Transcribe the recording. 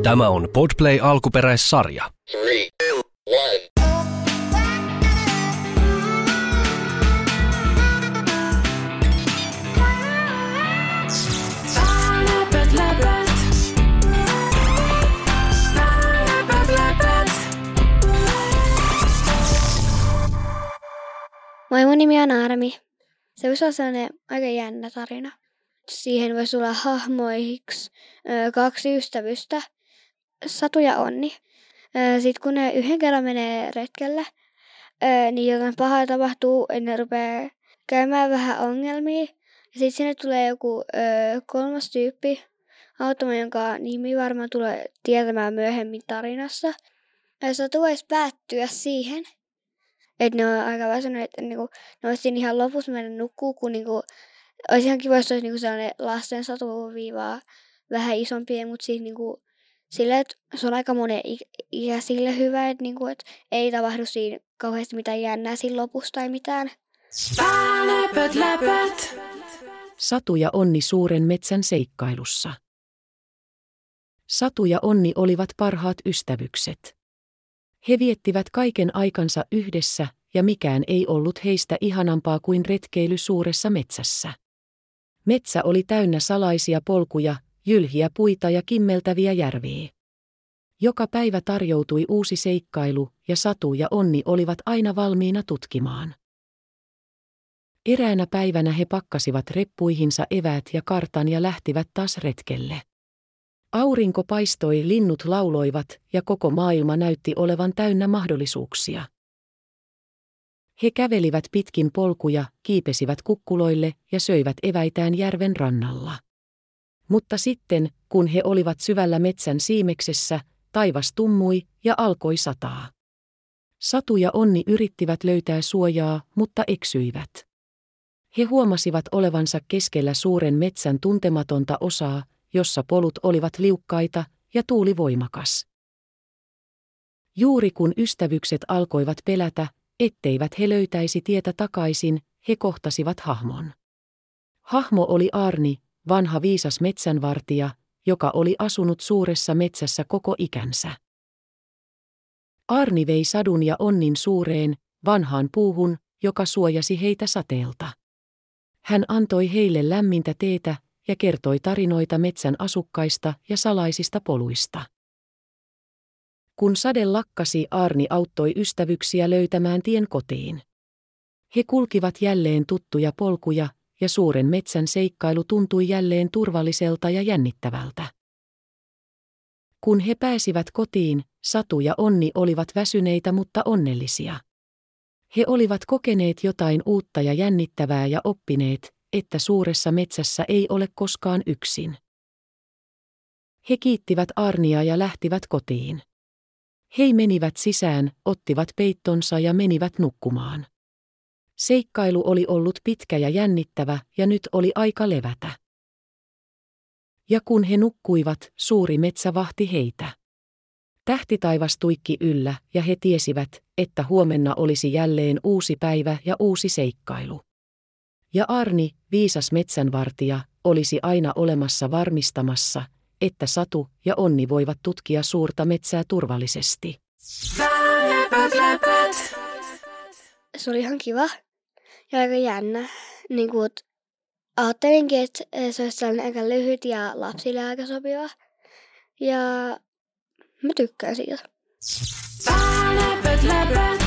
Tämä on Podplay alkuperäissarja. 3, 2, 1. Moi, mun nimi on Armi. Se voisi olla sellainen aika jännä tarina. Siihen voisi tulla hahmoiksi 2 ystävystä, Satu ja Onni. Sitten kun ne yhden kerran menee retkelle, niin jotain pahaa tapahtuu, ne rupeaa käymään vähän ongelmia. Ja sitten sinne tulee joku 3. tyyppi, automa, jonka nimi varmaan tulee tietämään myöhemmin tarinassa. Satu voisi päättyä siihen, että ne on aika väsyneet, että niinku, ne olisi ihan lopussa mennä nukkuu, kun niinku, olisi ihan kiva, jos olisi niinku sellainen lasten satuviivaa vähän isompia, mutta siis niinku, sille, että se on aika monen ikäisille hyvä, että niinku, et ei tapahdu siinä kauheasti mitään jännää siinä lopussa tai mitään. Satu ja Onni suuren metsän seikkailussa. Satu ja Onni olivat parhaat ystävykset. He viettivät kaiken aikansa yhdessä, ja mikään ei ollut heistä ihanampaa kuin retkeily suuressa metsässä. Metsä oli täynnä salaisia polkuja, jylhiä puita ja kimmeltäviä järviä. Joka päivä tarjoutui uusi seikkailu, ja Satu ja Onni olivat aina valmiina tutkimaan. Eräänä päivänä he pakkasivat reppuihinsa eväät ja kartan ja lähtivät taas retkelle. Aurinko paistoi, linnut lauloivat ja koko maailma näytti olevan täynnä mahdollisuuksia. He kävelivät pitkin polkuja, kiipesivät kukkuloille ja söivät eväitään järven rannalla. Mutta sitten, kun he olivat syvällä metsän siimeksessä, taivas tummui ja alkoi sataa. Satu ja Onni yrittivät löytää suojaa, mutta eksyivät. He huomasivat olevansa keskellä suuren metsän tuntematonta osaa, jossa polut olivat liukkaita ja tuuli voimakas. Juuri kun ystävykset alkoivat pelätä, etteivät he löytäisi tietä takaisin, he kohtasivat hahmon. Hahmo oli Arni, vanha viisas metsänvartija, joka oli asunut suuressa metsässä koko ikänsä. Arni vei Sadun ja Onnin suureen, vanhaan puuhun, joka suojasi heitä sateelta. Hän antoi heille lämmintä teetä ja kertoi tarinoita metsän asukkaista ja salaisista poluista. Kun sade lakkasi, Arni auttoi ystävyksiä löytämään tien kotiin. He kulkivat jälleen tuttuja polkuja, ja suuren metsän seikkailu tuntui jälleen turvalliselta ja jännittävältä. Kun he pääsivät kotiin, Satu ja Onni olivat väsyneitä mutta onnellisia. He olivat kokeneet jotain uutta ja jännittävää ja oppineet, että suuressa metsässä ei ole koskaan yksin. He kiittivät Arnia ja lähtivät kotiin. He menivät sisään, ottivat peittonsa ja menivät nukkumaan. Seikkailu oli ollut pitkä ja jännittävä, ja nyt oli aika levätä. Ja kun he nukkuivat, suuri metsä vahti heitä. Tähtitaivas tuikki yllä, ja he tiesivät, että huomenna olisi jälleen uusi päivä ja uusi seikkailu. Ja Arni, viisas metsänvartija, olisi aina olemassa varmistamassa, että Satu ja Onni voivat tutkia suurta metsää turvallisesti. Se oli ihan kiva ja aika jännä. Niin kuin ajattelinkin, että se olisi sellainen aika lyhyt ja lapsille aika sopiva. Ja mä tykkään siitä.